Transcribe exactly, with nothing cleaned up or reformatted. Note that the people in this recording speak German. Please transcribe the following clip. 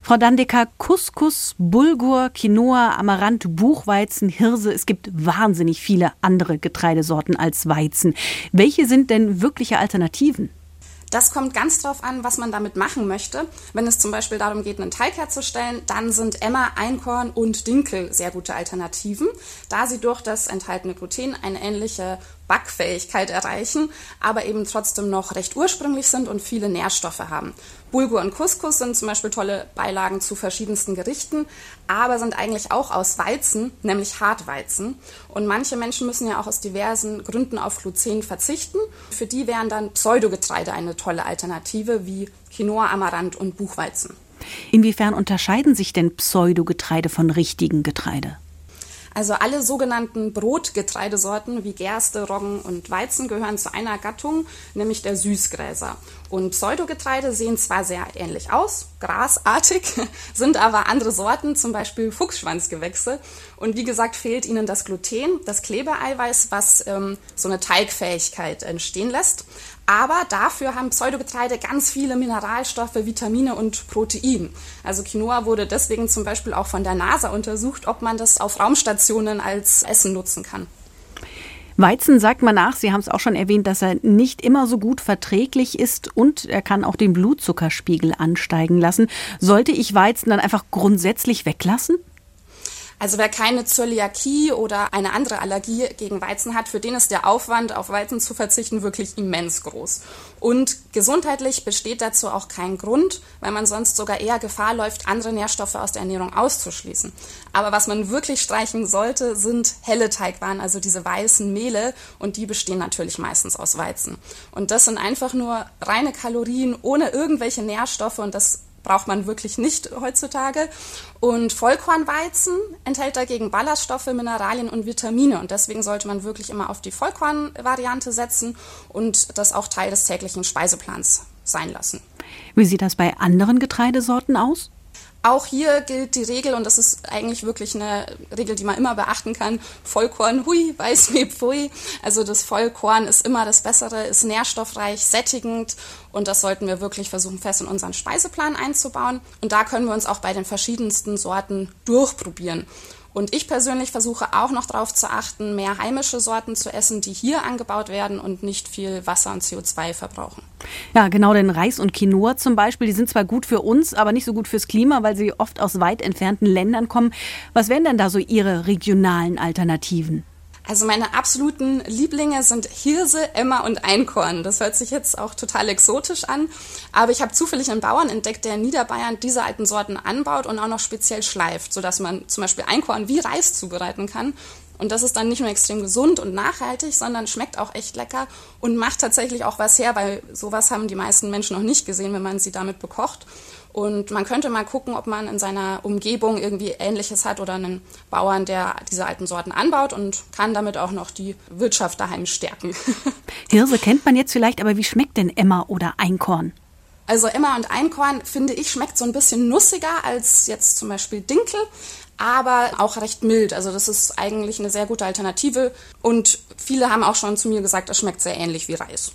Frau Dandecker, Couscous, Bulgur, Quinoa, Amaranth, Buchweizen, Hirse, es gibt wahnsinnig viele andere Getreidesorten als Weizen. Welche sind denn wirkliche Alternativen? Das kommt ganz drauf an, was man damit machen möchte. Wenn es zum Beispiel darum geht, einen Teig herzustellen, dann sind Emmer, Einkorn und Dinkel sehr gute Alternativen, da sie durch das enthaltene Gluten eine ähnliche Backfähigkeit erreichen, aber eben trotzdem noch recht ursprünglich sind und viele Nährstoffe haben. Bulgur und Couscous sind zum Beispiel tolle Beilagen zu verschiedensten Gerichten, aber sind eigentlich auch aus Weizen, nämlich Hartweizen. Und manche Menschen müssen ja auch aus diversen Gründen auf Gluten verzichten. Für die wären dann Pseudogetreide eine tolle Alternative wie Quinoa, Amaranth und Buchweizen. Inwiefern unterscheiden sich denn Pseudogetreide von richtigen Getreide? Also alle sogenannten Brotgetreidesorten wie Gerste, Roggen und Weizen gehören zu einer Gattung, nämlich der Süßgräser. Und Pseudogetreide sehen zwar sehr ähnlich aus, grasartig, sind aber andere Sorten, zum Beispiel Fuchsschwanzgewächse. Und wie gesagt, fehlt ihnen das Gluten, das Klebeeiweiß, was ähm, so eine Teigfähigkeit entstehen lässt. Aber dafür haben Pseudogetreide ganz viele Mineralstoffe, Vitamine und Protein. Also Quinoa wurde deswegen zum Beispiel auch von der NASA untersucht, ob man das auf Raumstationen als Essen nutzen kann. Weizen sagt man nach, Sie haben es auch schon erwähnt, dass er nicht immer so gut verträglich ist und er kann auch den Blutzuckerspiegel ansteigen lassen. Sollte ich Weizen dann einfach grundsätzlich weglassen? Also wer keine Zöliakie oder eine andere Allergie gegen Weizen hat, für den ist der Aufwand, auf Weizen zu verzichten, wirklich immens groß. Und gesundheitlich besteht dazu auch kein Grund, weil man sonst sogar eher Gefahr läuft, andere Nährstoffe aus der Ernährung auszuschließen. Aber was man wirklich streichen sollte, sind helle Teigwaren, also diese weißen Mehle, und die bestehen natürlich meistens aus Weizen. Und das sind einfach nur reine Kalorien ohne irgendwelche Nährstoffe und das braucht man wirklich nicht heutzutage. Und Vollkornweizen enthält dagegen Ballaststoffe, Mineralien und Vitamine. Und deswegen sollte man wirklich immer auf die Vollkornvariante setzen und das auch Teil des täglichen Speiseplans sein lassen. Wie sieht das bei anderen Getreidesorten aus? Auch hier gilt die Regel, und das ist eigentlich wirklich eine Regel, die man immer beachten kann, Vollkorn, hui, Weißmehl, pfui. Also das Vollkorn ist immer das Bessere, ist nährstoffreich, sättigend und das sollten wir wirklich versuchen, fest in unseren Speiseplan einzubauen. Und da können wir uns auch bei den verschiedensten Sorten durchprobieren. Und ich persönlich versuche auch noch darauf zu achten, mehr heimische Sorten zu essen, die hier angebaut werden und nicht viel Wasser und C O zwei verbrauchen. Ja, genau, denn Reis und Quinoa zum Beispiel, die sind zwar gut für uns, aber nicht so gut fürs Klima, weil sie oft aus weit entfernten Ländern kommen. Was wären denn da so Ihre regionalen Alternativen? Also meine absoluten Lieblinge sind Hirse, Emmer und Einkorn. Das hört sich jetzt auch total exotisch an, aber ich habe zufällig einen Bauern entdeckt, der in Niederbayern diese alten Sorten anbaut und auch noch speziell schleift, sodass man zum Beispiel Einkorn wie Reis zubereiten kann. Und das ist dann nicht nur extrem gesund und nachhaltig, sondern schmeckt auch echt lecker und macht tatsächlich auch was her, weil sowas haben die meisten Menschen noch nicht gesehen, wenn man sie damit bekocht. Und man könnte mal gucken, ob man in seiner Umgebung irgendwie Ähnliches hat oder einen Bauern, der diese alten Sorten anbaut und kann damit auch noch die Wirtschaft daheim stärken. Hirse kennt man jetzt vielleicht, aber wie schmeckt denn Emmer oder Einkorn? Also Emmer und Einkorn, finde ich, schmeckt so ein bisschen nussiger als jetzt zum Beispiel Dinkel, aber auch recht mild. Also das ist eigentlich eine sehr gute Alternative und viele haben auch schon zu mir gesagt, es schmeckt sehr ähnlich wie Reis.